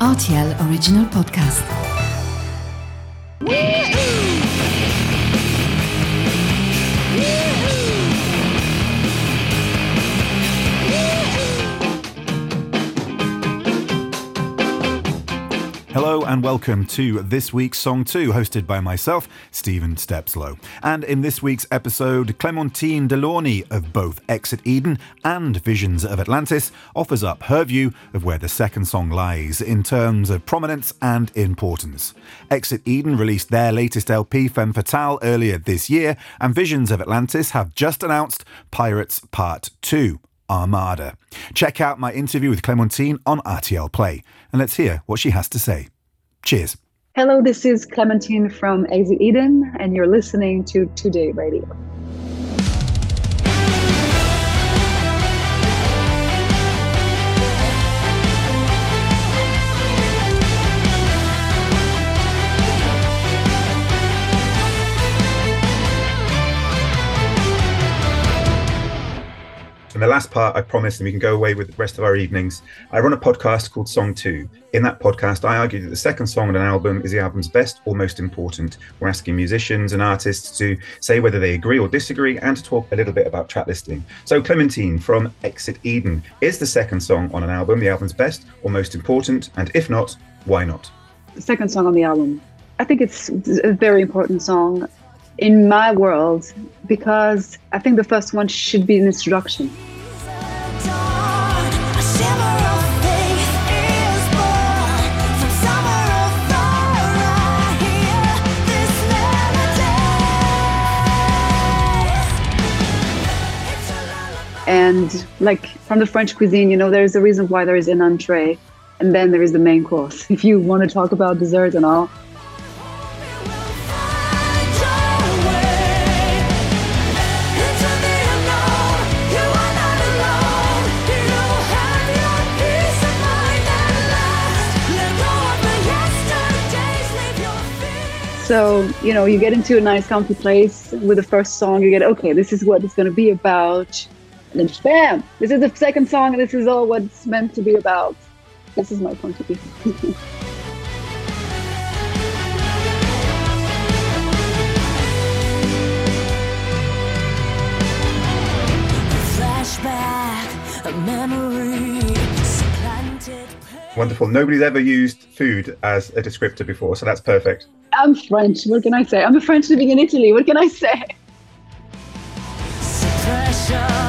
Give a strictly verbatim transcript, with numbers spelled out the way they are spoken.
R T L Original Podcast. Hello and welcome to this week's Song two, hosted by myself, Stephen Stepslow. And in this week's episode, Clementine Delaunay of both Exit Eden and Visions of Atlantis offers up her view of where the second song lies in terms of prominence and importance. Exit Eden released their latest L P, Femme Fatale, earlier this year, and Visions of Atlantis have just announced Pirates Part two. Armada. Check out my interview with Clementine on R T L Play, and let's hear what she has to say. Cheers. Hello, this is Clementine from Exit Eden, and you're listening to Today Radio. In the last part, I promised, and we can go away with the rest of our evenings, I run a podcast called Song two. In that podcast, I argue that the second song on an album is the album's best or most important. We're asking musicians and artists to say whether they agree or disagree and to talk a little bit about track listing. So Clementine from Exit Eden, is the second song on an album the album's best or most important? And if not, why not? The second song on the album. I think it's a very important song in my world because I think the first one should be an introduction. And like from the French cuisine, you know, there's a reason why there is an entree and then there is the main course. If you want to talk about dessert and all. So, you know, you get into a nice comfy place with the first song, you get, okay, this is what it's going to be about. And then bam, this is the second song and this is all what it's meant to be about. This is my point of view. Flashback, a memory, supplanted. Wonderful. Nobody's ever used food as a descriptor before, so that's perfect. I'm French. What can I say? I'm a French living in Italy. What can I say? Suppression.